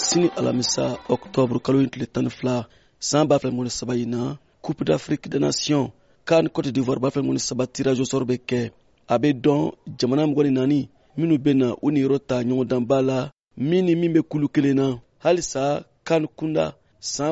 sini alamisa octobre kalo tile 12 san b'a filɛ ŋɔni saba in na coupe d'Afrique des nations CAN Côte d'Ivoire b'a filɛ ŋɔni saba tirage au sort bɛ kɛ a bɛ dɔn jamana 24 minnu bɛ na u ni yɔrɔ ta ɲɔgɔndanba la min ni min bɛ kulu kelen na. Halisa CAN kunda san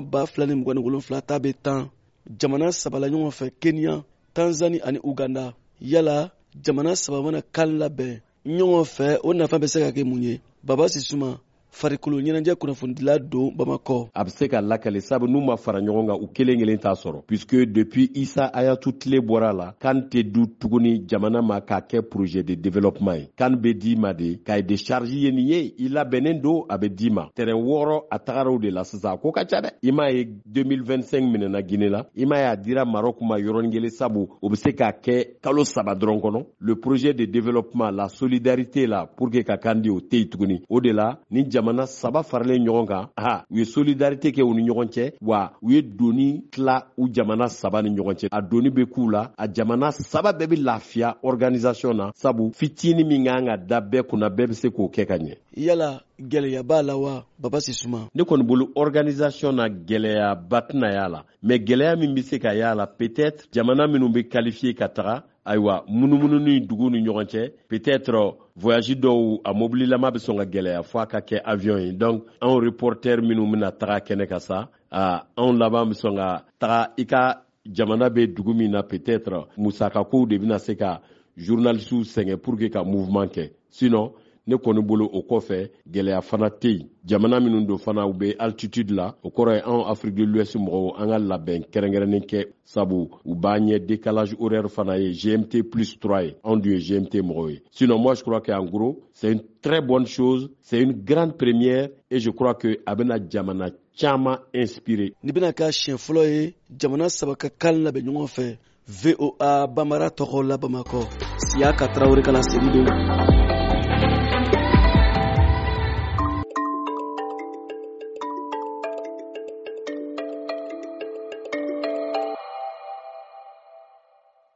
2027 ta bɛ tan jamana saba la ɲɔgɔn fɛ Kenya, Tanzanie ani Uganda. Yala jamana saba mana CAN labɛn ɲɔgɔn fɛ o nafa bɛ se ka kɛ mun ye? Baba Sisuma farikolo ɲɛnajɛ kunnafonidila don Bamakɔ. A bɛ se ka lakale sabu n'u ma fara ɲɔgɔn kan u kelen t'a sɔrɔ puisque depuis Isa Ayatou tile bɔra la CAN tɛ du tuguni jamana ma k'a kɛ projet de développement ye. CAN bɛ d'i ma de cahier de charge ye nin ye i labɛnnen don a bɛ d'i ma. Terrain 6 a tagaraw de la sisan a ko ka ca dɛ. I m'a ye 2025 minɛna Guinée la i m'a ye a dira Maroc ma yɔrɔnin kelen sabu o bɛ se k'a kɛ kalo 3 dɔrɔn kɔnɔ. Le projet de développement la solidarité la pour que ka CAN di o tɛ yen tuguni. O de la ni jamana saba faralen ɲɔgɔn kan u ye solidarité kɛ u ni ɲɔgɔn cɛ wa u ye doni tila u jamana saba ni ɲɔgɔn cɛ. A doni bɛ k'u la a jamana saba bɛɛ bɛ lafiya organisation na sabu fitini min kan ka da bɛɛ kunna bɛɛ bɛ se k'o kɛ ka ɲɛ. Yala gɛlɛya b'a la wa Baba Sisuma? Ne kɔni bolo organisation na gɛlɛyaba tɛna y'a la mais gɛlɛya min bɛ se ka y'a la peut-être jamana minnu bɛ qualifier ka taga ayiwa munumunu ni dugu ni ɲɔgɔn cɛ peut-être voyage dɔw a mobililama bɛ sɔn ka gɛlɛya fo a ka kɛ avion ye donc anw reporter minnu bɛna taga kɛnɛ ka sa anw laban bɛ sɔn ka taga i ka jamana bɛ dugu min na peut-être musakakow de bɛna se ka journalistes sɛgɛn pour que ka mouvement kɛ sinon ne kɔni bolo o kɔfɛ gɛlɛya fana tɛ yen jamana minnu don fana u bɛ altitude la o kɔrɔ ye anw Afrique de l'Ouest mɔgɔw an ka labɛn kɛrɛnkɛrɛnnen kɛ sabu u b'a ɲɛ décalage horaire fana ye GMT+3 ye anw dun ye GMT mɔgɔw ye sinon moi je crois que en gros c'est une très bonne chose c'est une grande première et je crois que a bɛna jamana caman inspirer. Ni bɛna kɛ siɲɛ fɔlɔ ye jamana saba ka CAN labɛn ɲɔgɔn fɛ. VOA Bambara tɔgɔ la Bamakɔ Siaka Traoré ka laseli don.